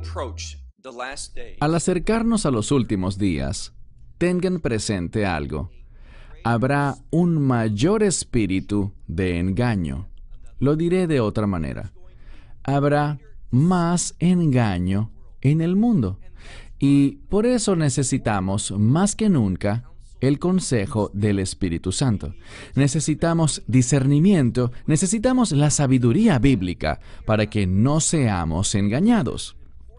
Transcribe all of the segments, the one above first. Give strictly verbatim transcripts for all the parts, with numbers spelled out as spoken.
Al acercarnos a los últimos días, tengan presente algo. Habrá un mayor espíritu de engaño. Lo diré de otra manera. Habrá más engaño en el mundo. Y por eso necesitamos, más que nunca, el consejo del Espíritu Santo. Necesitamos discernimiento, necesitamos la sabiduría bíblica para que no seamos engañados.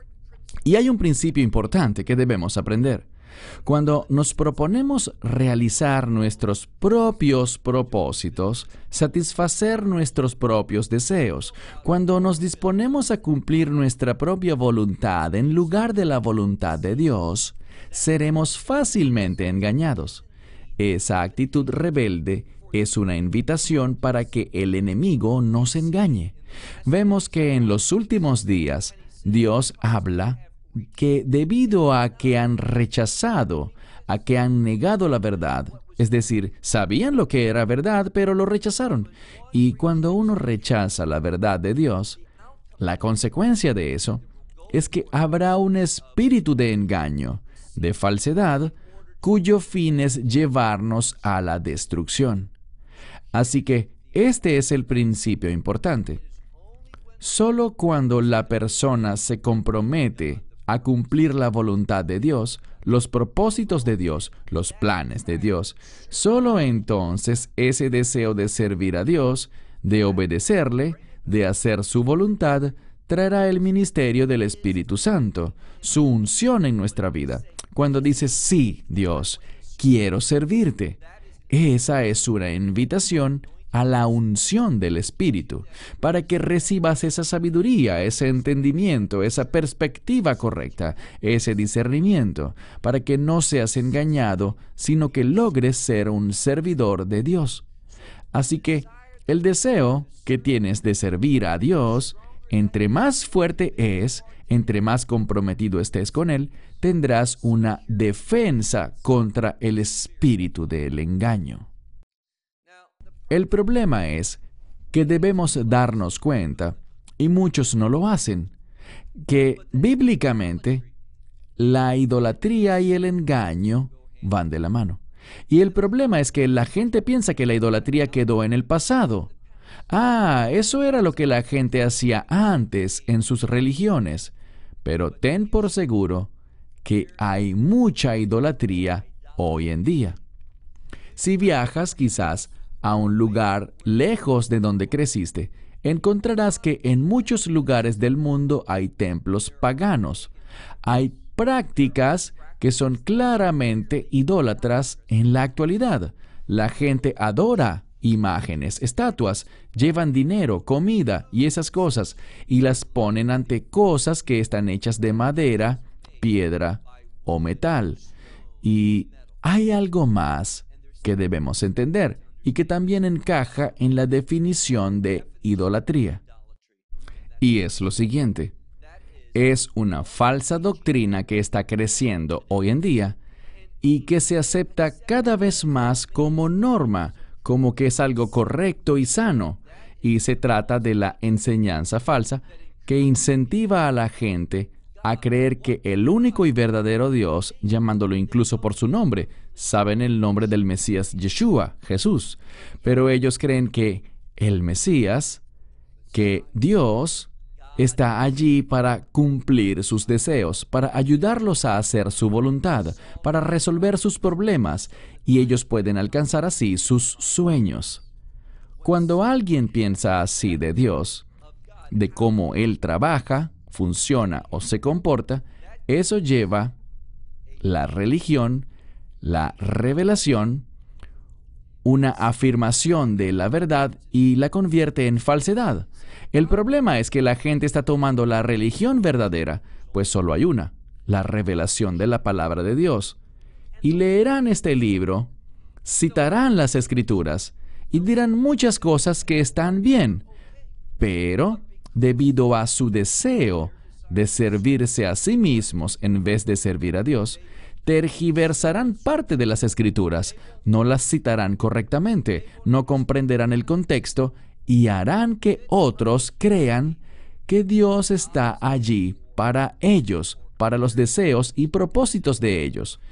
Y hay un principio importante que debemos aprender. Cuando nos proponemos realizar nuestros propios propósitos, satisfacer nuestros propios deseos, cuando nos disponemos a cumplir nuestra propia voluntad en lugar de la voluntad de Dios, seremos fácilmente engañados. Esa actitud rebelde es una invitación para que el enemigo nos engañe. Vemos que en los últimos días, Dios habla que debido a que han rechazado, a que han negado la verdad, es decir, sabían lo que era verdad, pero lo rechazaron. Y cuando uno rechaza la verdad de Dios, la consecuencia de eso es que habrá un espíritu de engaño, de falsedad, cuyo fin es llevarnos a la destrucción. Así que este es el principio importante. Solo cuando la persona se compromete a cumplir la voluntad de Dios, los propósitos de Dios, los planes de Dios, solo entonces ese deseo de servir a Dios, de obedecerle, de hacer su voluntad, traerá el ministerio del Espíritu Santo, su unción en nuestra vida. Cuando dices, sí, Dios, quiero servirte, esa es una invitación a la unción del Espíritu, para que recibas esa sabiduría, ese entendimiento, esa perspectiva correcta, ese discernimiento, para que no seas engañado, sino que logres ser un servidor de Dios. Así que el deseo que tienes de servir a Dios, entre más fuerte es, entre más comprometido estés con Él, tendrás una defensa contra el espíritu del engaño. El problema es que debemos darnos cuenta, y muchos no lo hacen, que bíblicamente la idolatría y el engaño van de la mano. Y el problema es que la gente piensa que la idolatría quedó en el pasado. Ah, eso era lo que la gente hacía antes en sus religiones. Pero ten por seguro que hay mucha idolatría hoy en día. Si viajas quizás a un lugar lejos de donde creciste, encontrarás que en muchos lugares del mundo hay templos paganos. Hay prácticas que son claramente idólatras en la actualidad. La gente adora imágenes, estatuas, llevan dinero, comida y esas cosas, y las ponen ante cosas que están hechas de madera, piedra o metal. Y hay algo más que debemos entender, y que también encaja en la definición de idolatría. Y es lo siguiente. Es una falsa doctrina que está creciendo hoy en día y que se acepta cada vez más como norma, como que es algo correcto y sano. Y se trata de la enseñanza falsa que incentiva a la gente a creer que el único y verdadero Dios, llamándolo incluso por su nombre, saben el nombre del Mesías Yeshua, Jesús, pero ellos creen que el Mesías, que Dios, está allí para cumplir sus deseos, para ayudarlos a hacer su voluntad, para resolver sus problemas, y ellos pueden alcanzar así sus sueños. Cuando alguien piensa así de Dios, de cómo Él trabaja, funciona o se comporta, eso lleva la religión, la revelación, una afirmación de la verdad y la convierte en falsedad. El problema es que la gente está tomando la religión verdadera, pues solo hay una, la revelación de la palabra de Dios. Y leerán este libro, citarán las Escrituras y dirán muchas cosas que están bien, pero debido a su deseo de servirse a sí mismos en vez de servir a Dios, tergiversarán parte de las Escrituras, no las citarán correctamente, no comprenderán el contexto y harán que otros crean que Dios está allí para ellos, para los deseos y propósitos de ellos.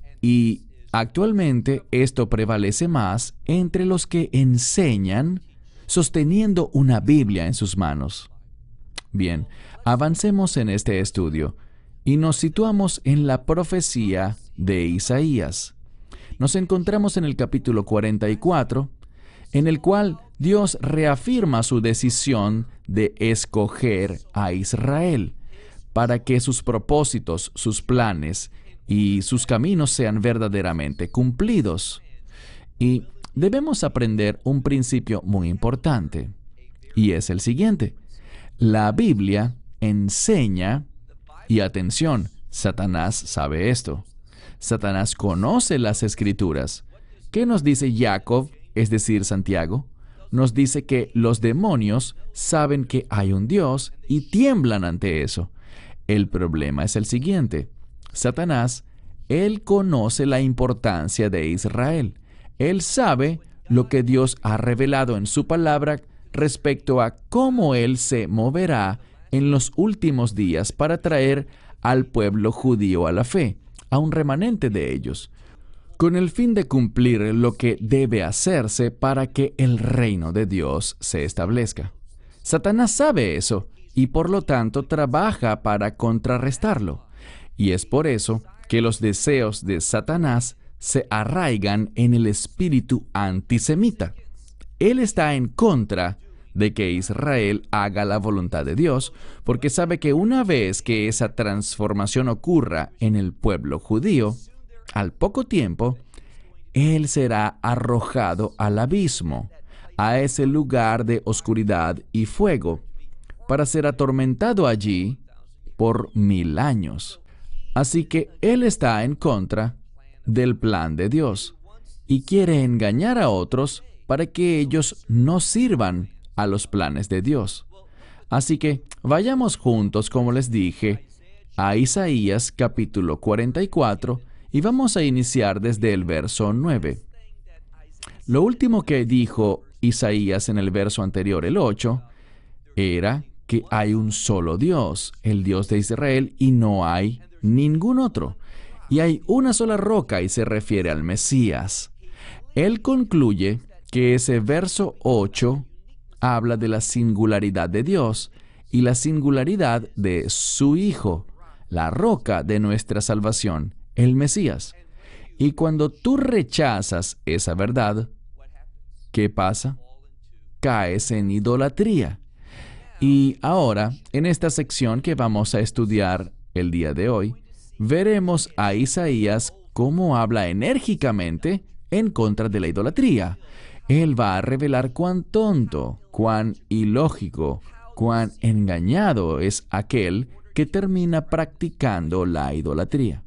Y actualmente esto prevalece más entre los que enseñan sosteniendo una Biblia en sus manos. Bien, avancemos en este estudio y nos situamos en la profecía de Isaías. Nos encontramos en el capítulo cuarenta y cuatro, en el cual Dios reafirma su decisión de escoger a Israel para que sus propósitos, sus planes y sus caminos sean verdaderamente cumplidos. Y debemos aprender un principio muy importante, y es el siguiente. La Biblia enseña, y atención, Satanás sabe esto. Satanás conoce las Escrituras. ¿Qué nos dice Jacob, es decir, Santiago? Nos dice que los demonios saben que hay un Dios y tiemblan ante eso. El problema es el siguiente. Satanás, él conoce la importancia de Israel. Él sabe lo que Dios ha revelado en su palabra respecto a cómo Él se moverá en los últimos días para traer al pueblo judío a la fe, a un remanente de ellos, con el fin de cumplir lo que debe hacerse para que el reino de Dios se establezca. Satanás sabe eso y por lo tanto trabaja para contrarrestarlo. Y es por eso que los deseos de Satanás se arraigan en el espíritu antisemita. Él está en contra de que Israel haga la voluntad de Dios, porque sabe que una vez que esa transformación ocurra en el pueblo judío, al poco tiempo, Él será arrojado al abismo, a ese lugar de oscuridad y fuego, para ser atormentado allí por mil años. Así que Él está en contra del plan de Dios y quiere engañar a otros para que ellos no sirvan a los planes de Dios. Así que vayamos juntos, como les dije, a Isaías capítulo cuarenta y cuatro y vamos a iniciar desde el verso nueve. Lo último que dijo Isaías en el verso anterior, el ocho, era que hay un solo Dios, el Dios de Israel, y no hay ningún otro. Y hay una sola roca y se refiere al Mesías. Él concluye que ese verso ocho habla de la singularidad de Dios y la singularidad de su Hijo, la roca de nuestra salvación, el Mesías. Y cuando tú rechazas esa verdad, ¿qué pasa? Caes en idolatría. Y ahora, en esta sección que vamos a estudiar el día de hoy, veremos a Isaías cómo habla enérgicamente en contra de la idolatría. Él va a revelar cuán tonto, cuán ilógico, cuán engañado es aquel que termina practicando la idolatría.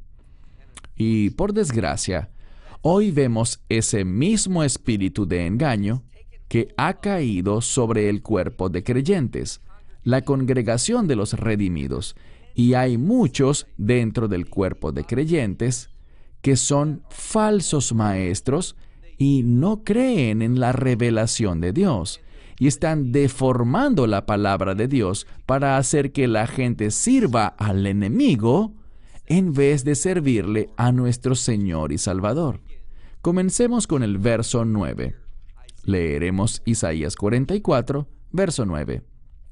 Y por desgracia, hoy vemos ese mismo espíritu de engaño que ha caído sobre el cuerpo de creyentes, la congregación de los redimidos, y hay muchos dentro del cuerpo de creyentes que son falsos maestros y no creen en la revelación de Dios, y están deformando la palabra de Dios para hacer que la gente sirva al enemigo en vez de servirle a nuestro Señor y Salvador. Comencemos con el verso nueve. Leeremos Isaías cuarenta y cuatro, verso nueve.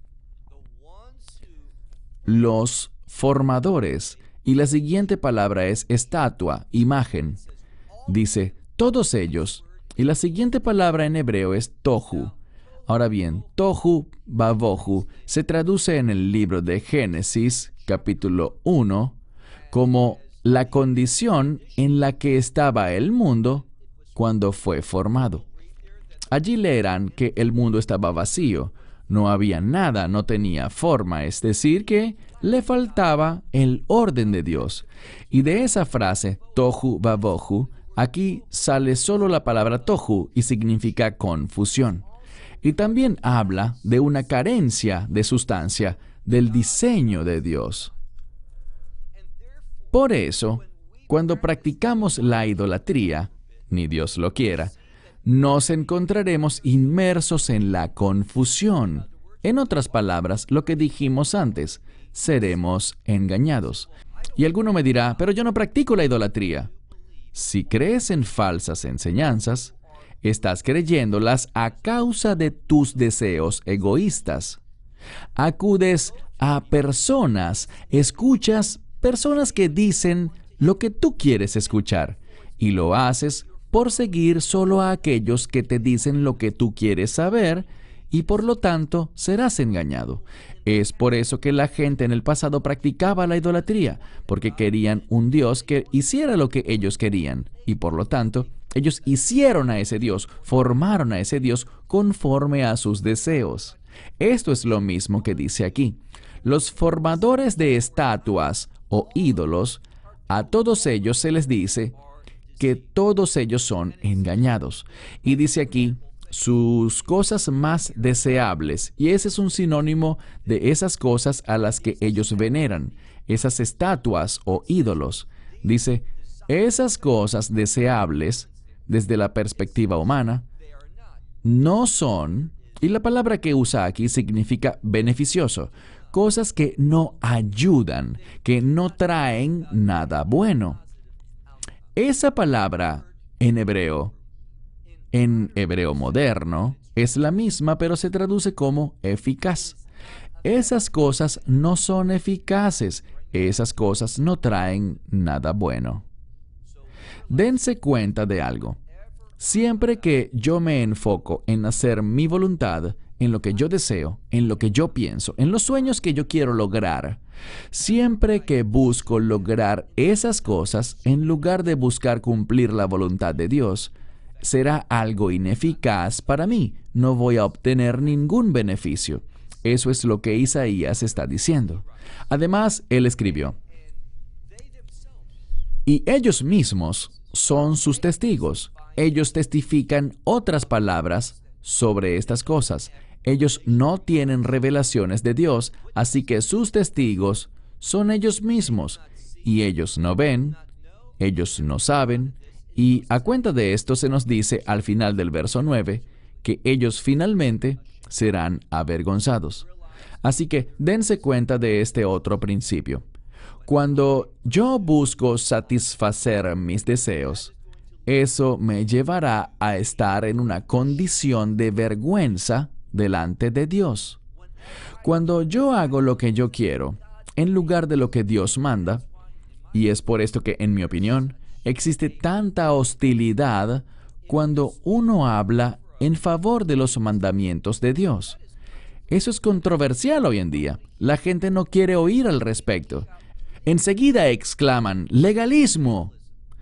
Los formadores, y la siguiente palabra es estatua, imagen. Dice, todos ellos, y la siguiente palabra en hebreo es tohu. Ahora bien, tohu babohu se traduce en el libro de Génesis, capítulo uno, como la condición en la que estaba el mundo cuando fue formado. Allí leerán que el mundo estaba vacío, no había nada, no tenía forma, es decir, que le faltaba el orden de Dios. Y de esa frase, tohu babohu, aquí sale solo la palabra tohu y significa confusión. Y también habla de una carencia de sustancia del diseño de Dios. Por eso, cuando practicamos la idolatría, ni Dios lo quiera, nos encontraremos inmersos en la confusión, En otras palabras, lo que dijimos antes, seremos engañados. Y alguno me dirá, pero yo no practico la idolatría. Si crees en falsas enseñanzas, estás creyéndolas a causa de tus deseos egoístas. Acudes a personas, escuchas personas que dicen lo que tú quieres escuchar, y lo haces por seguir solo a aquellos que te dicen lo que tú quieres saber, y por lo tanto serás engañado. Es por eso que la gente en el pasado practicaba la idolatría, porque querían un Dios que hiciera lo que ellos querían, y por lo tanto, ellos hicieron a ese Dios, formaron a ese Dios conforme a sus deseos. Esto es lo mismo que dice aquí. Los formadores de estatuas o ídolos, a todos ellos se les dice que todos ellos son engañados. Y dice aquí, sus cosas más deseables, y ese es un sinónimo de esas cosas a las que ellos veneran, esas estatuas o ídolos. Dice, esas cosas deseables, desde la perspectiva humana, no son, y la palabra que usa aquí significa beneficioso, cosas que no ayudan, que no traen nada bueno. Esa palabra en hebreo, en hebreo moderno, es la misma, pero se traduce como eficaz. Esas cosas no son eficaces, esas cosas no traen nada bueno. Dense cuenta de algo. Siempre que yo me enfoco en hacer mi voluntad, en lo que yo deseo, en lo que yo pienso, en los sueños que yo quiero lograr, siempre que busco lograr esas cosas, en lugar de buscar cumplir la voluntad de Dios, será algo ineficaz para mí. No voy a obtener ningún beneficio. Eso es lo que Isaías está diciendo. Además, él escribió, y ellos mismos son sus testigos. Ellos testifican otras palabras sobre estas cosas. Ellos no tienen revelaciones de Dios, así que sus testigos son ellos mismos. Y ellos no ven, ellos no saben. Y a cuenta de esto se nos dice al final del verso nueve que ellos finalmente serán avergonzados. Así que dense cuenta de este otro principio. Cuando yo busco satisfacer mis deseos, eso me llevará a estar en una condición de vergüenza delante de Dios. Cuando yo hago lo que yo quiero, en lugar de lo que Dios manda, y es por esto que, en mi opinión, existe tanta hostilidad cuando uno habla en favor de los mandamientos de Dios. Eso es controversial hoy en día. La gente no quiere oír al respecto. Enseguida exclaman, ¡legalismo!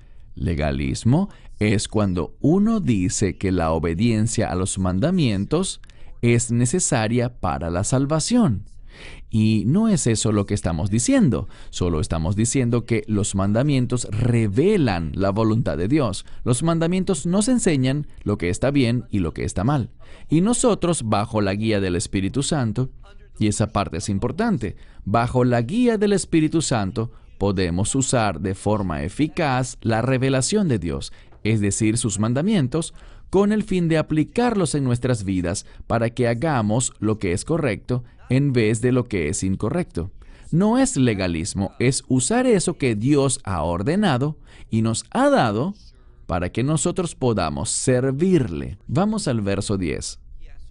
Legalismo es cuando uno dice que la obediencia a los mandamientos es necesaria para la salvación. Y no es eso lo que estamos diciendo. Solo estamos diciendo que los mandamientos revelan la voluntad de Dios. Los mandamientos nos enseñan lo que está bien y lo que está mal. Y nosotros, bajo la guía del Espíritu Santo, y esa parte es importante, bajo la guía del Espíritu Santo, podemos usar de forma eficaz la revelación de Dios, es decir, sus mandamientos, con el fin de aplicarlos en nuestras vidas para que hagamos lo que es correcto en vez de lo que es incorrecto. No es legalismo, es usar eso que Dios ha ordenado y nos ha dado para que nosotros podamos servirle. Vamos al verso diez.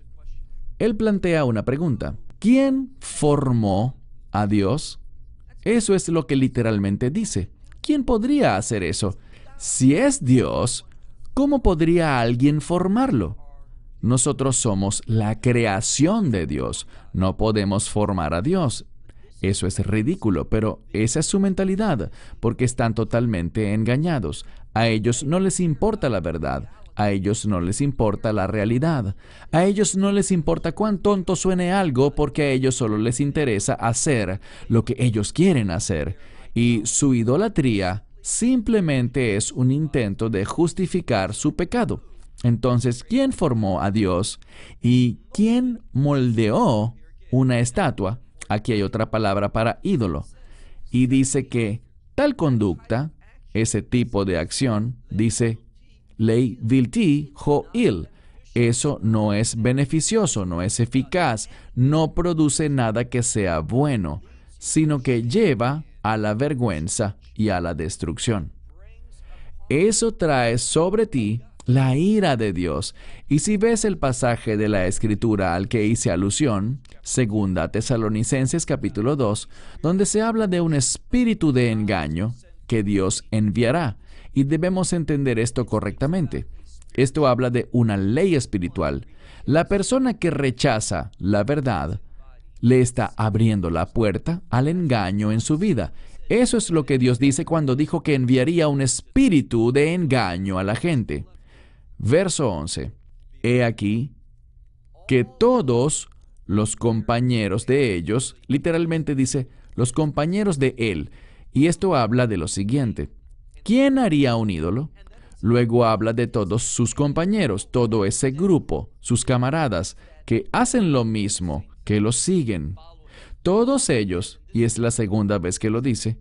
Él plantea una pregunta. ¿Quién formó a Dios? Eso es lo que literalmente dice. ¿Quién podría hacer eso? Si es Dios, ¿cómo podría alguien formarlo? Nosotros somos la creación de Dios. No podemos formar a Dios. Eso es ridículo, pero esa es su mentalidad, porque están totalmente engañados. A ellos no les importa la verdad. A ellos no les importa la realidad. A ellos no les importa cuán tonto suene algo, porque a ellos solo les interesa hacer lo que ellos quieren hacer. Y su idolatría simplemente es un intento de justificar su pecado. Entonces, ¿quién formó a Dios? ¿Y quién moldeó una estatua? Aquí hay otra palabra para ídolo. Y dice que tal conducta, ese tipo de acción, dice Lei vilti ho'il, eso no es beneficioso, no es eficaz, no produce nada que sea bueno, sino que lleva a la vergüenza y a la destrucción. Eso trae sobre ti la ira de Dios. Y si ves el pasaje de la Escritura al que hice alusión, Segunda Tesalonicenses capítulo dos, donde se habla de un espíritu de engaño que Dios enviará, y debemos entender esto correctamente. Esto habla de una ley espiritual. La persona que rechaza la verdad le está abriendo la puerta al engaño en su vida. Eso es lo que Dios dice cuando dijo que enviaría un espíritu de engaño a la gente. Verso once. He aquí que todos los compañeros de ellos, literalmente dice, los compañeros de él, y esto habla de lo siguiente. ¿Quién haría un ídolo? Luego habla de todos sus compañeros, todo ese grupo, sus camaradas, que hacen lo mismo, que los siguen. Todos ellos, y es la segunda vez que lo dice,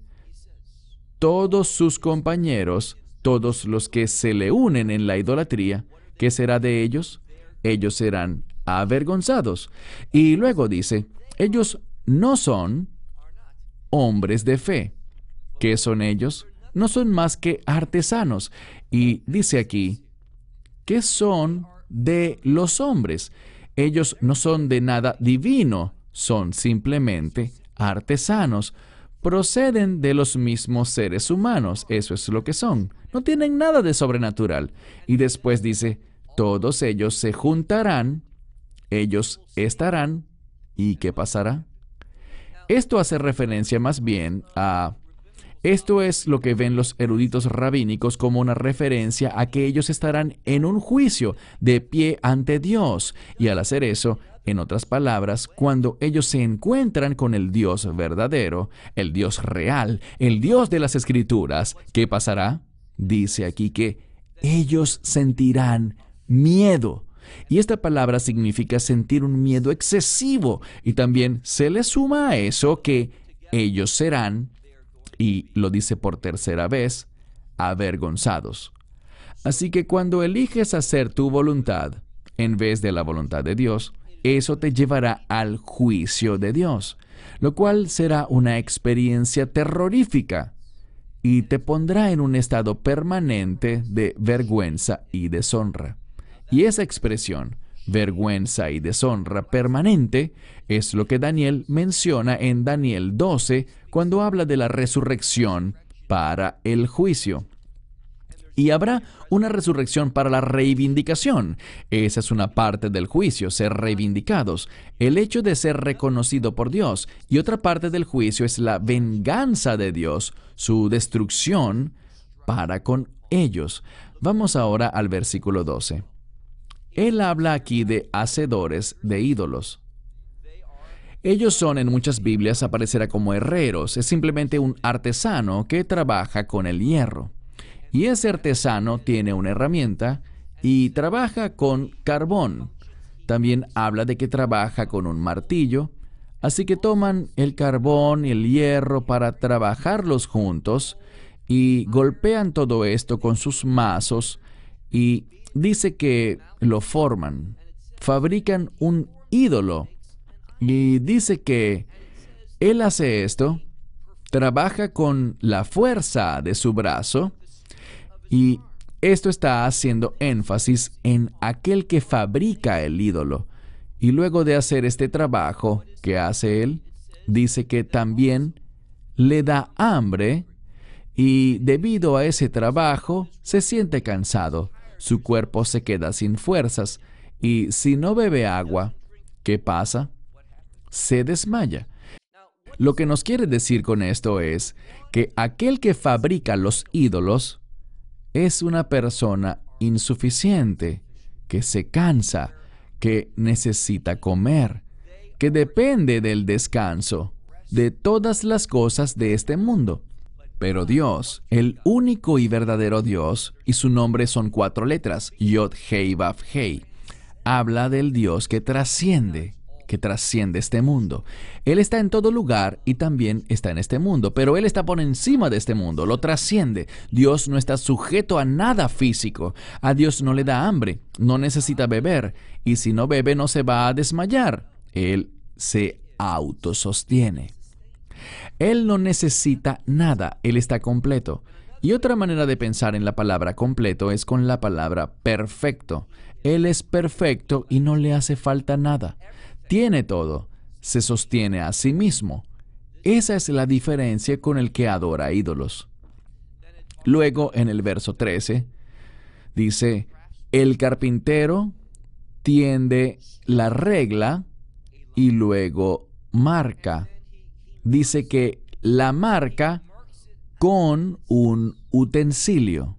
todos sus compañeros, todos los que se le unen en la idolatría, ¿qué será de ellos? Ellos serán avergonzados. Y luego dice, ellos no son hombres de fe. ¿Qué son ellos? No son más que artesanos. Y dice aquí, ¿qué son de los hombres? Ellos no son de nada divino, son simplemente artesanos. Proceden de los mismos seres humanos, eso es lo que son. No tienen nada de sobrenatural. Y después dice, todos ellos se juntarán, ellos estarán, ¿y qué pasará? Esto hace referencia más bien a... Esto es lo que ven los eruditos rabínicos como una referencia a que ellos estarán en un juicio de pie ante Dios. Y al hacer eso, en otras palabras, cuando ellos se encuentran con el Dios verdadero, el Dios real, el Dios de las Escrituras, ¿qué pasará? Dice aquí que ellos sentirán miedo. Y esta palabra significa sentir un miedo excesivo. Y también se le suma a eso que ellos serán, y lo dice por tercera vez, avergonzados. Así que cuando eliges hacer tu voluntad en vez de la voluntad de Dios, eso te llevará al juicio de Dios, lo cual será una experiencia terrorífica y te pondrá en un estado permanente de vergüenza y deshonra. Y esa expresión, vergüenza y deshonra permanente, es lo que Daniel menciona en Daniel doce cuando habla de la resurrección para el juicio. Y habrá una resurrección para la reivindicación. Esa es una parte del juicio, ser reivindicados, el hecho de ser reconocido por Dios. Y otra parte del juicio es la venganza de Dios, su destrucción para con ellos. Vamos ahora al versículo doce. Él habla aquí de hacedores de ídolos. Ellos son, en muchas Biblias, aparecerá como herreros. Es simplemente un artesano que trabaja con el hierro. Y ese artesano tiene una herramienta y trabaja con carbón. También habla de que trabaja con un martillo. Así que toman el carbón y el hierro para trabajarlos juntos y golpean todo esto con sus mazos y dice que lo forman, fabrican un ídolo. Y dice que él hace esto, trabaja con la fuerza de su brazo, y esto está haciendo énfasis en aquel que fabrica el ídolo. Y luego de hacer este trabajo que hace él, dice que también le da hambre, y debido a ese trabajo se siente cansado. Su cuerpo se queda sin fuerzas, y si no bebe agua, ¿qué pasa? Se desmaya. Lo que nos quiere decir con esto es que aquel que fabrica los ídolos es una persona insuficiente, que se cansa, que necesita comer, que depende del descanso, de todas las cosas de este mundo. Pero Dios, el único y verdadero Dios, y su nombre son cuatro letras, Yod, Hei, Vav, Hei, habla del Dios que trasciende que trasciende este mundo. Él está en todo lugar y también está en este mundo, pero Él está por encima de este mundo, lo trasciende. Dios no está sujeto a nada físico. A Dios no le da hambre, no necesita beber, y si no bebe no se va a desmayar. Él se autosostiene. Él no necesita nada, Él está completo. Y otra manera de pensar en la palabra completo es con la palabra perfecto. Él es perfecto y no le hace falta nada. Tiene todo, se sostiene a sí mismo. Esa es la diferencia con el que adora ídolos. Luego, en el verso trece, dice, el carpintero tiende la regla y luego marca. Dice que la marca con un utensilio.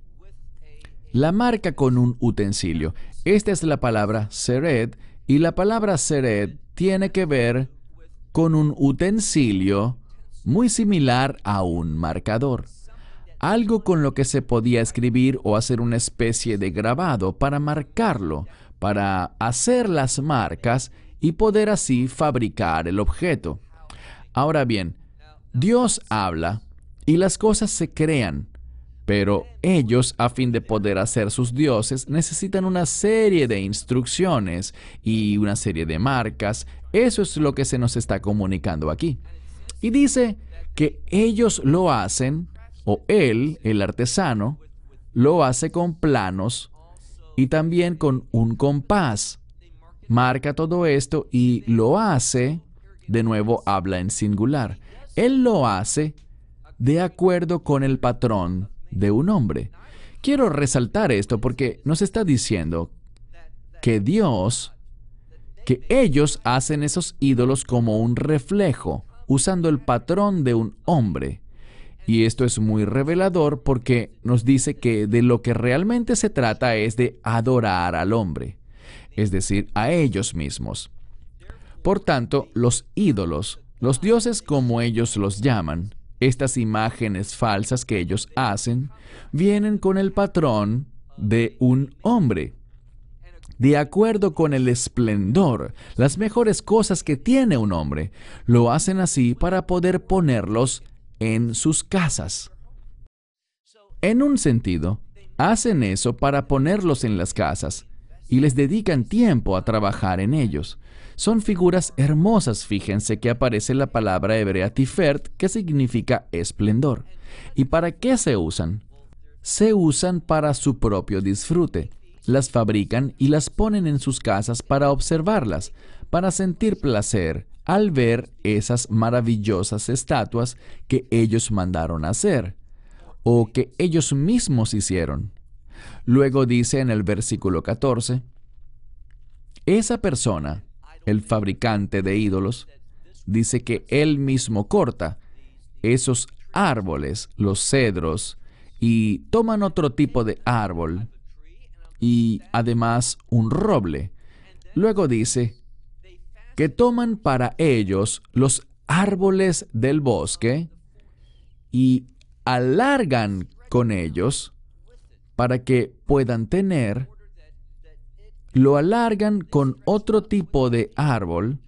La marca con un utensilio. Esta es la palabra sered, y la palabra sered tiene que ver con un utensilio muy similar a un marcador. Algo con lo que se podía escribir o hacer una especie de grabado para marcarlo, para hacer las marcas y poder así fabricar el objeto. Ahora bien, Dios habla y las cosas se crean, pero ellos, a fin de poder hacer sus dioses, necesitan una serie de instrucciones y una serie de marcas. Eso es lo que se nos está comunicando aquí. Y dice que ellos lo hacen, o él, el artesano, lo hace con planos y también con un compás. Marca todo esto y lo hace, de nuevo habla en singular, él lo hace de acuerdo con el patrón de un hombre. Quiero resaltar esto porque nos está diciendo que Dios, que ellos hacen esos ídolos como un reflejo, usando el patrón de un hombre. Y esto es muy revelador porque nos dice que de lo que realmente se trata es de adorar al hombre, es decir, a ellos mismos. Por tanto, los ídolos, los dioses como ellos los llaman, estas imágenes falsas que ellos hacen, vienen con el patrón de un hombre, de acuerdo con el esplendor, las mejores cosas que tiene un hombre. Lo hacen así para poder ponerlos en sus casas. En un sentido, hacen eso para ponerlos en las casas y les dedican tiempo a trabajar en ellos. Son figuras hermosas, fíjense que aparece la palabra hebrea tiferet, que significa esplendor. ¿Y para qué se usan? Se usan para su propio disfrute. Las fabrican y las ponen en sus casas para observarlas, para sentir placer al ver esas maravillosas estatuas que ellos mandaron hacer, o que ellos mismos hicieron. Luego dice en el versículo catorce, esa persona, el fabricante de ídolos, dice que él mismo corta esos árboles, los cedros, y toman otro tipo de árbol, y además un roble. Luego dice que toman para ellos los árboles del bosque y alargan con ellos para que puedan tener, lo alargan con otro tipo de árbol,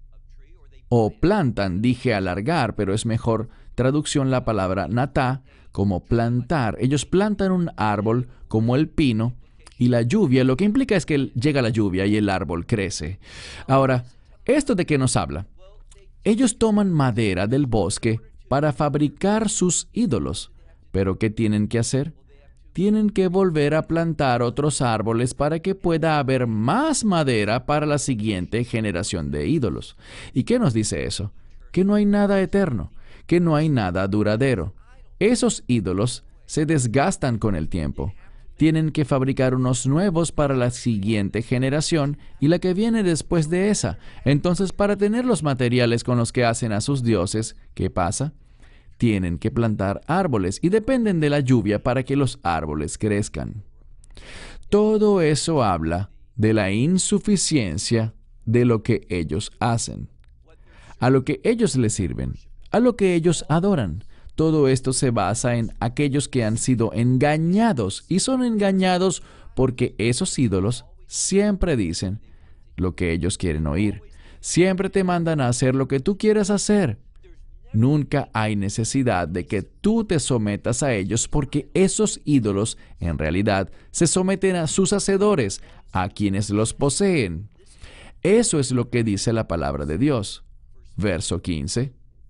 o plantan, dije alargar, pero es mejor traducción la palabra natá, como plantar. Ellos plantan un árbol como el pino, y la lluvia, lo que implica es que llega la lluvia y el árbol crece. Ahora, ¿esto de qué nos habla? Ellos toman madera del bosque para fabricar sus ídolos, pero ¿qué tienen que hacer? Tienen que volver a plantar otros árboles para que pueda haber más madera para la siguiente generación de ídolos. ¿Y qué nos dice eso? Que no hay nada eterno, que no hay nada duradero. Esos ídolos se desgastan con el tiempo. Tienen que fabricar unos nuevos para la siguiente generación y la que viene después de esa. Entonces, para tener los materiales con los que hacen a sus dioses, ¿qué pasa? Tienen que plantar árboles y dependen de la lluvia para que los árboles crezcan. Todo eso habla de la insuficiencia de lo que ellos hacen, a lo que ellos les sirven, a lo que ellos adoran. Todo esto se basa en aquellos que han sido engañados y son engañados porque esos ídolos siempre dicen lo que ellos quieren oír. Siempre te mandan a hacer lo que tú quieras hacer. Nunca hay necesidad de que tú te sometas a ellos porque esos ídolos, en realidad, se someten a sus hacedores, a quienes los poseen. Eso es lo que dice la palabra de Dios. Verso quince.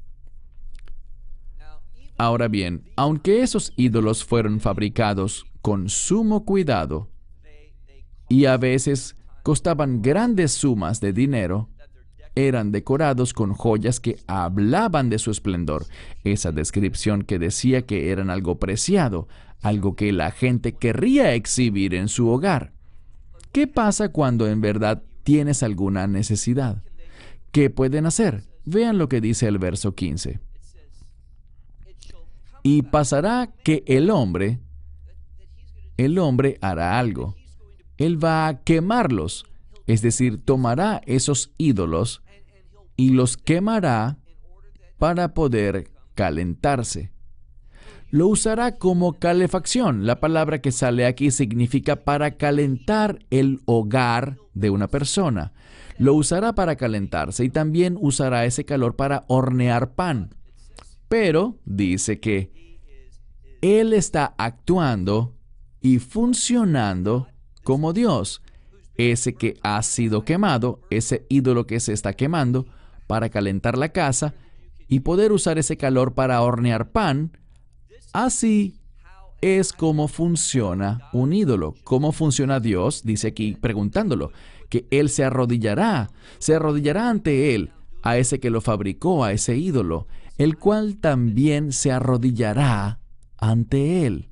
Ahora bien, aunque esos ídolos fueron fabricados con sumo cuidado y a veces costaban grandes sumas de dinero, eran decorados con joyas que hablaban de su esplendor. Esa descripción que decía que eran algo preciado, algo que la gente querría exhibir en su hogar. ¿Qué pasa cuando en verdad tienes alguna necesidad? ¿Qué pueden hacer? Vean lo que dice el verso quince. Y pasará que el hombre, el hombre hará algo. Él va a quemarlos, es decir, tomará esos ídolos y los quemará para poder calentarse. Lo usará como calefacción. La palabra que sale aquí significa para calentar el hogar de una persona. Lo usará para calentarse y también usará ese calor para hornear pan. Pero dice que Él está actuando y funcionando como Dios, ese que ha sido quemado, ese ídolo que se está quemando, para calentar la casa y poder usar ese calor para hornear pan. Así es como funciona un ídolo. ¿Cómo funciona Dios? Dice aquí preguntándolo, que Él se arrodillará, se arrodillará ante Él, a ese que lo fabricó, a ese ídolo, el cual también se arrodillará ante Él.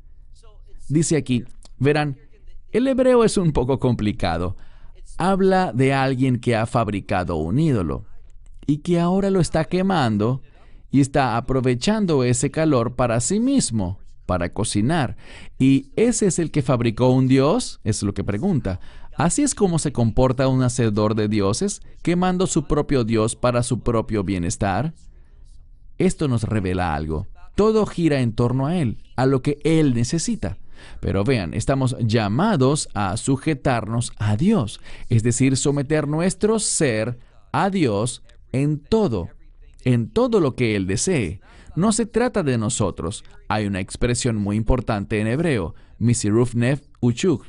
Dice aquí, verán, el hebreo es un poco complicado. Habla de alguien que ha fabricado un ídolo y que ahora lo está quemando y está aprovechando ese calor para sí mismo, para cocinar. ¿Y ese es el que fabricó un dios? Es lo que pregunta. ¿Así es como se comporta un hacedor de dioses, quemando su propio dios para su propio bienestar? Esto nos revela algo. Todo gira en torno a Él, a lo que Él necesita. Pero vean, estamos llamados a sujetarnos a Dios, es decir, someter nuestro ser a Dios en todo, en todo lo que Él desee. No se trata de nosotros. Hay una expresión muy importante en hebreo, misiruf nef uchuk,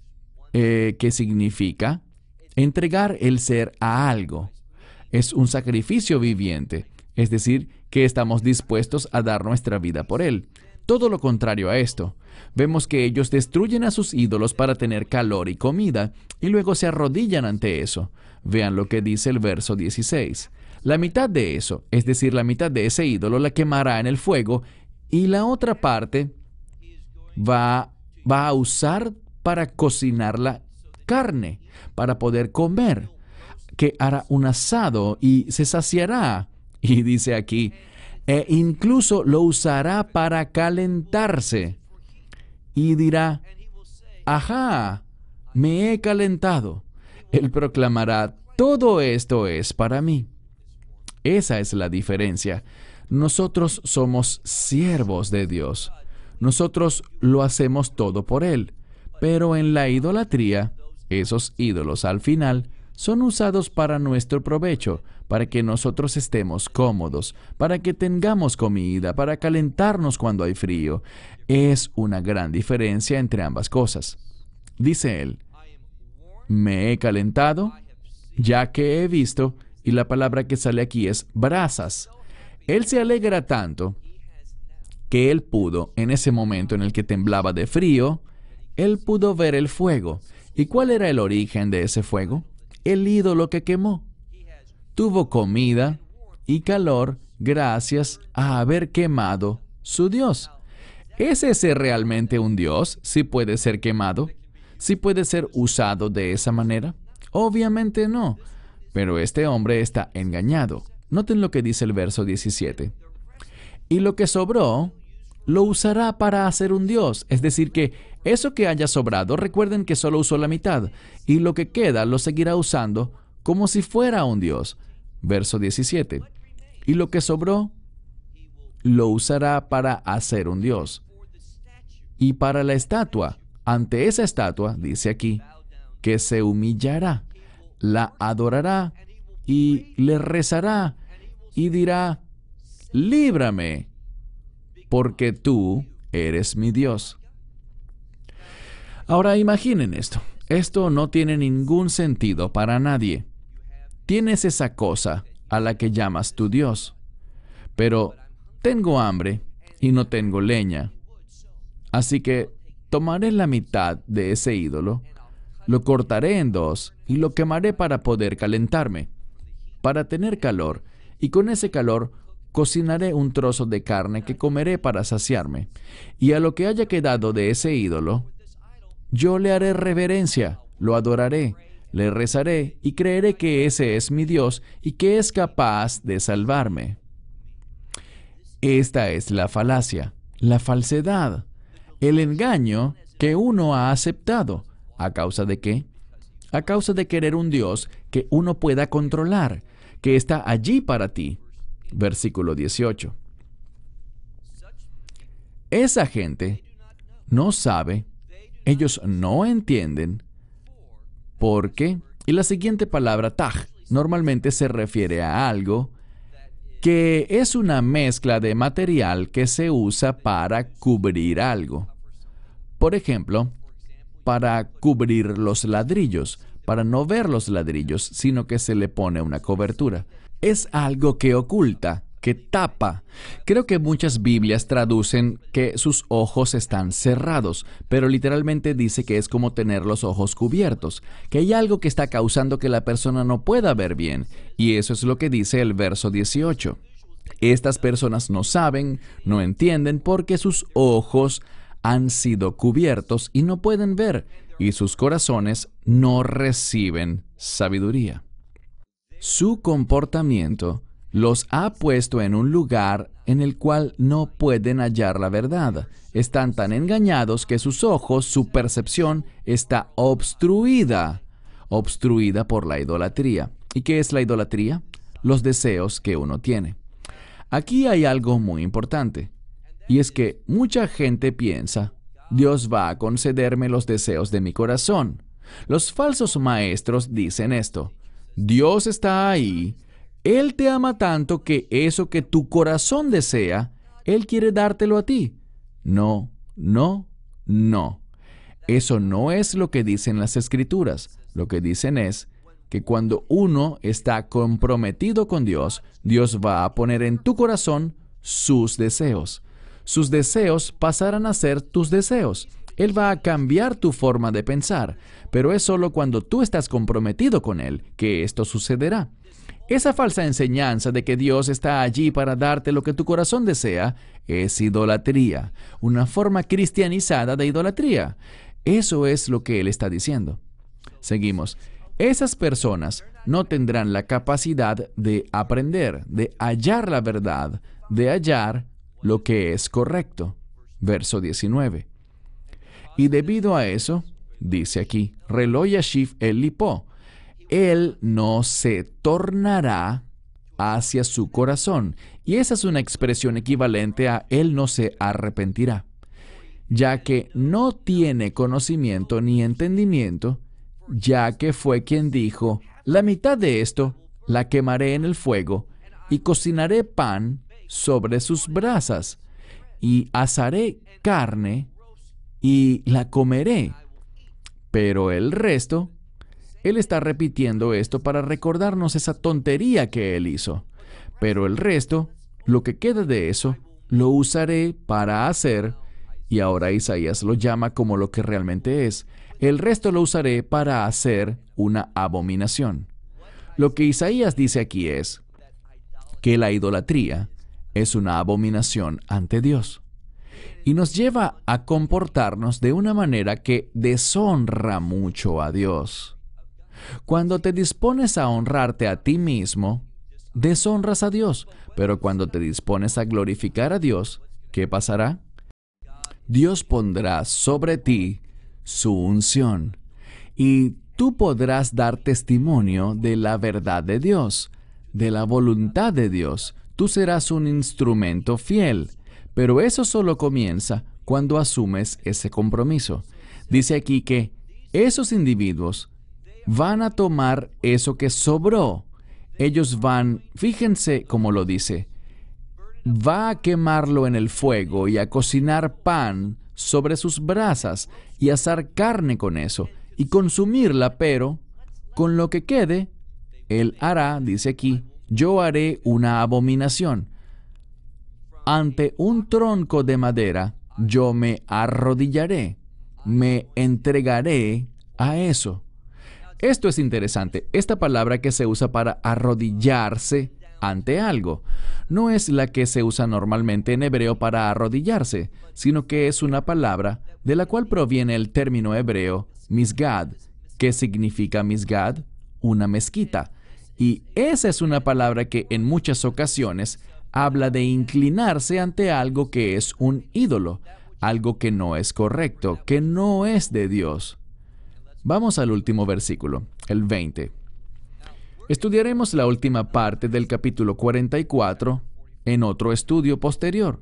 eh, que significa entregar el ser a algo. Es un sacrificio viviente, es decir, que estamos dispuestos a dar nuestra vida por Él. Todo lo contrario a esto. Vemos que ellos destruyen a sus ídolos para tener calor y comida, y luego se arrodillan ante eso. Vean lo que dice el verso dieciséis. La mitad de eso, es decir, la mitad de ese ídolo, la quemará en el fuego, y la otra parte va, va a usar para cocinar la carne, para poder comer, que hará un asado y se saciará. Y dice aquí, e incluso lo usará para calentarse. Y dirá, ajá, me he calentado. Él proclamará, todo esto es para mí. Esa es la diferencia. Nosotros somos siervos de Dios. Nosotros lo hacemos todo por Él. Pero en la idolatría, esos ídolos al final son usados para nuestro provecho, para que nosotros estemos cómodos, para que tengamos comida, para calentarnos cuando hay frío. Es una gran diferencia entre ambas cosas. Dice él, me he calentado, ya que he visto, y la palabra que sale aquí es brasas. Él se alegra tanto que él pudo, en ese momento en el que temblaba de frío, él pudo ver el fuego. ¿Y cuál era el origen de ese fuego? El ídolo que quemó. Tuvo comida y calor gracias a haber quemado su Dios. ¿Es ese realmente un Dios? ¿Sí puede ser quemado? ¿Sí puede ser usado de esa manera? Obviamente no. Pero este hombre está engañado. Noten lo que dice el verso diecisiete. Y lo que sobró, lo usará para hacer un Dios. Es decir, que eso que haya sobrado, recuerden que solo usó la mitad, y lo que queda lo seguirá usando como si fuera un Dios. Verso diecisiete. Y lo que sobró, lo usará para hacer un Dios. Y para la estatua, ante esa estatua, dice aquí, que se humillará, la adorará y le rezará y dirá, líbrame, porque tú eres mi Dios. Ahora imaginen esto. Esto no tiene ningún sentido para nadie. Tienes esa cosa a la que llamas tu Dios, pero tengo hambre y no tengo leña. Así que tomaré la mitad de ese ídolo, lo cortaré en dos y lo quemaré para poder calentarme, para tener calor, y con ese calor cocinaré un trozo de carne que comeré para saciarme. Y a lo que haya quedado de ese ídolo, yo le haré reverencia, lo adoraré, le rezaré y creeré que ese es mi Dios y que es capaz de salvarme. Esta es la falacia, la falsedad, el engaño que uno ha aceptado. ¿A causa de qué? A causa de querer un Dios que uno pueda controlar, que está allí para ti. Versículo dieciocho. Esa gente no sabe, ellos no entienden, porque, y la siguiente palabra, taj, normalmente se refiere a algo que es una mezcla de material que se usa para cubrir algo. Por ejemplo, para cubrir los ladrillos, para no ver los ladrillos, sino que se le pone una cobertura. Es algo que oculta, que tapa. Creo que muchas Biblias traducen que sus ojos están cerrados, pero literalmente dice que es como tener los ojos cubiertos, que hay algo que está causando que la persona no pueda ver bien, y eso es lo que dice el verso dieciocho. Estas personas no saben, no entienden, porque sus ojos han sido cubiertos y no pueden ver, y sus corazones no reciben sabiduría. Su comportamiento los ha puesto en un lugar en el cual no pueden hallar la verdad. Están tan engañados que sus ojos, su percepción, está obstruida, obstruida por la idolatría. ¿Y qué es la idolatría? Los deseos que uno tiene. Aquí hay algo muy importante. Y es que mucha gente piensa, Dios va a concederme los deseos de mi corazón. Los falsos maestros dicen esto, Dios está ahí, Él te ama tanto que eso que tu corazón desea, Él quiere dártelo a ti. No, no, no. Eso no es lo que dicen las Escrituras. Lo que dicen es que cuando uno está comprometido con Dios, Dios va a poner en tu corazón sus deseos. Sus deseos pasarán a ser tus deseos. Él va a cambiar tu forma de pensar, pero es solo cuando tú estás comprometido con Él que esto sucederá. Esa falsa enseñanza de que Dios está allí para darte lo que tu corazón desea es idolatría, una forma cristianizada de idolatría. Eso es lo que Él está diciendo. Seguimos. Esas personas no tendrán la capacidad de aprender, de hallar la verdad, de hallar lo que es correcto. Verso diecinueve. Y debido a eso, dice aquí, Relo Yashiv el Lipo, Él no se tornará hacia su corazón. Y esa es una expresión equivalente a Él no se arrepentirá, ya que no tiene conocimiento ni entendimiento, ya que fue quien dijo, la mitad de esto la quemaré en el fuego y cocinaré pan sobre sus brasas, y asaré carne y la comeré. Pero el resto, Él está repitiendo esto para recordarnos esa tontería que Él hizo. Pero el resto, lo que queda de eso, lo usaré para hacer, y ahora Isaías lo llama como lo que realmente es, el resto lo usaré para hacer una abominación. Lo que Isaías dice aquí es que la idolatría es una abominación ante Dios y nos lleva a comportarnos de una manera que deshonra mucho a Dios. Cuando te dispones a honrarte a ti mismo, deshonras a Dios, pero cuando te dispones a glorificar a Dios, ¿qué pasará? Dios pondrá sobre ti su unción y tú podrás dar testimonio de la verdad de Dios, de la voluntad de Dios. Tú serás un instrumento fiel, pero eso solo comienza cuando asumes ese compromiso. Dice aquí que esos individuos van a tomar eso que sobró, Ellos van, fíjense cómo lo dice, va a quemarlo en el fuego y a cocinar pan sobre sus brasas y asar carne con eso y consumirla, pero con lo que quede, él hará, dice aquí, yo haré una abominación. Ante un tronco de madera, yo me arrodillaré, me entregaré a eso. Esto es interesante. Esta palabra que se usa para arrodillarse ante algo no es la que se usa normalmente en hebreo para arrodillarse, sino que es una palabra de la cual proviene el término hebreo misgad, que significa misgad, una mezquita. Y esa es una palabra que en muchas ocasiones habla de inclinarse ante algo que es un ídolo, algo que no es correcto, que no es de Dios. Vamos al último versículo, el veinte. Estudiaremos la última parte del capítulo cuarenta y cuatro en otro estudio posterior.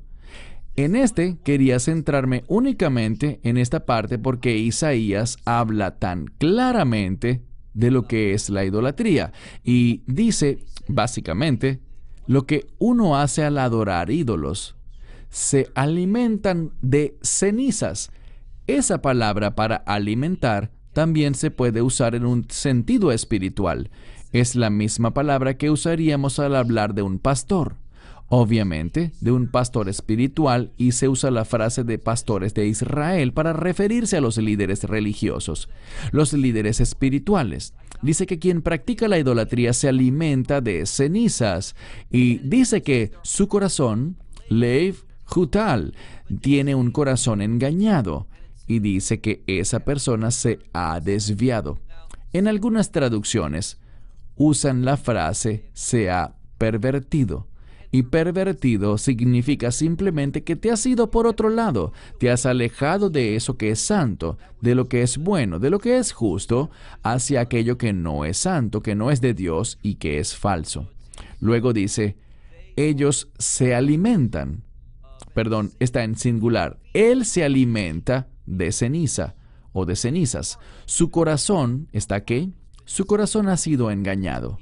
En este quería centrarme únicamente en esta parte porque Isaías habla tan claramente de lo que es la idolatría y dice, básicamente, lo que uno hace al adorar ídolos. Se alimentan de cenizas. Esa palabra para alimentar también se puede usar en un sentido espiritual. Es la misma palabra que usaríamos al hablar de un pastor. Obviamente, de un pastor espiritual, y se usa la frase de pastores de Israel para referirse a los líderes religiosos, los líderes espirituales. Dice que quien practica la idolatría se alimenta de cenizas, y dice que su corazón, Leiv Hutal, tiene un corazón engañado, y dice que esa persona se ha desviado. En algunas traducciones, usan la frase se ha pervertido. Y pervertido significa simplemente que te has ido por otro lado, te has alejado de eso que es santo, de lo que es bueno, de lo que es justo, hacia aquello que no es santo, que no es de Dios y que es falso. Luego dice, ellos se alimentan. Perdón, está en singular. Él se alimenta de ceniza o de cenizas. Su corazón, ¿está qué? Su corazón ha sido engañado.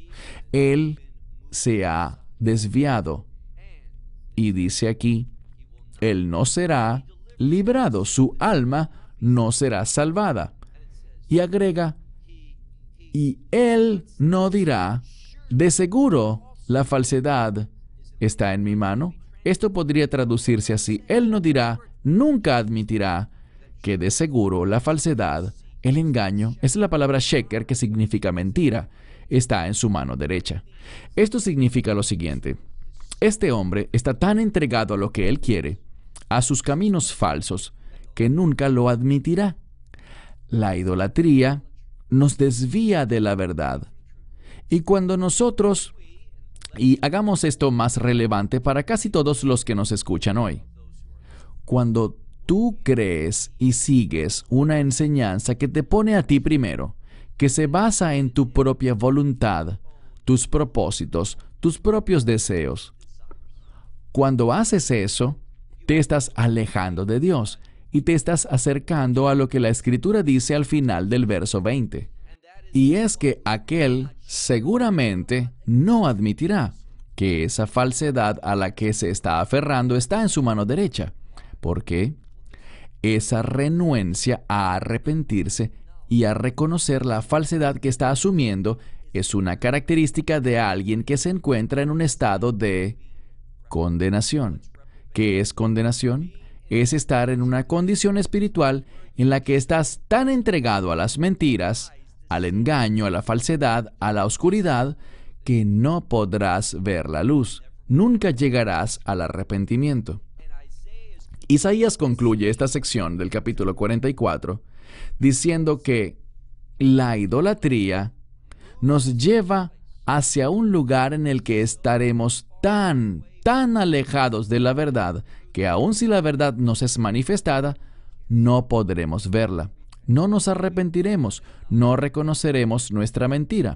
Él se ha desviado. Y dice aquí, él no será librado, su alma no será salvada. Y agrega, y él no dirá, de seguro la falsedad está en mi mano. Esto podría traducirse así, él no dirá, nunca admitirá que de seguro la falsedad, el engaño, es la palabra sheker que significa mentira, está en su mano derecha. Esto significa lo siguiente. Este hombre está tan entregado a lo que él quiere, a sus caminos falsos, que nunca lo admitirá. La idolatría nos desvía de la verdad. Y cuando nosotros, y hagamos esto más relevante para casi todos los que nos escuchan hoy, cuando tú crees y sigues una enseñanza que te pone a ti primero, que se basa en tu propia voluntad, tus propósitos, tus propios deseos. Cuando haces eso, te estás alejando de Dios y te estás acercando a lo que la Escritura dice al final del verso veinte. Y es que aquel seguramente no admitirá que esa falsedad a la que se está aferrando está en su mano derecha. ¿Por qué? Esa renuencia a arrepentirse y a reconocer la falsedad que está asumiendo es una característica de alguien que se encuentra en un estado de condenación. ¿Qué es condenación? Es estar en una condición espiritual en la que estás tan entregado a las mentiras, al engaño, a la falsedad, a la oscuridad, que no podrás ver la luz. Nunca llegarás al arrepentimiento. Isaías concluye esta sección del capítulo cuarenta y cuatro diciendo que la idolatría nos lleva hacia un lugar en el que estaremos tan, tan alejados de la verdad que aun si la verdad nos es manifestada, no podremos verla. No nos arrepentiremos, no reconoceremos nuestra mentira.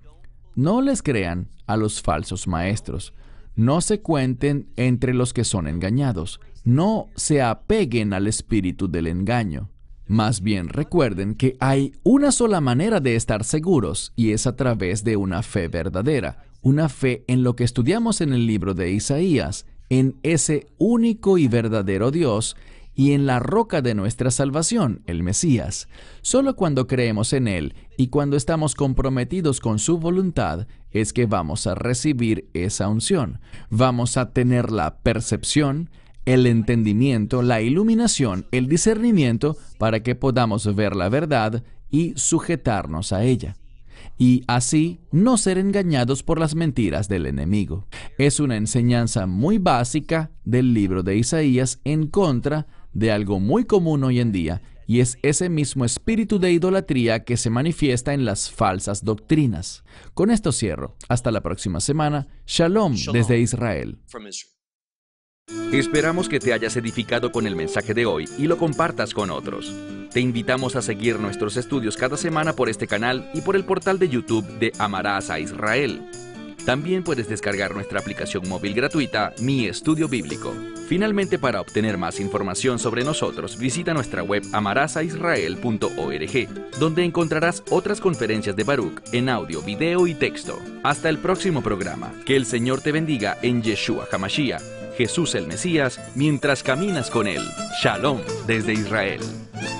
No les crean a los falsos maestros. No se cuenten entre los que son engañados. No se apeguen al espíritu del engaño. Más bien recuerden que hay una sola manera de estar seguros y es a través de una fe verdadera, una fe en lo que estudiamos en el libro de Isaías, en ese único y verdadero Dios y en la roca de nuestra salvación, el Mesías. Solo cuando creemos en Él y cuando estamos comprometidos con su voluntad es que vamos a recibir esa unción. Vamos a tener la percepción, el entendimiento, la iluminación, el discernimiento para que podamos ver la verdad y sujetarnos a ella. Y así no ser engañados por las mentiras del enemigo. Es una enseñanza muy básica del libro de Isaías en contra de algo muy común hoy en día, y es ese mismo espíritu de idolatría que se manifiesta en las falsas doctrinas. Con esto cierro. Hasta la próxima semana. Shalom desde Israel. Esperamos que te hayas edificado con el mensaje de hoy y lo compartas con otros. Te invitamos a seguir nuestros estudios cada semana por este canal y por el portal de YouTube de Amarás a Israel. También puedes descargar nuestra aplicación móvil gratuita, Mi Estudio Bíblico. Finalmente, para obtener más información sobre nosotros, visita nuestra web amarás a israel punto org, donde encontrarás otras conferencias de Baruch en audio, video y texto. Hasta el próximo programa. Que el Señor te bendiga en Yeshua HaMashiach, Jesús el Mesías, mientras caminas con Él. Shalom desde Israel.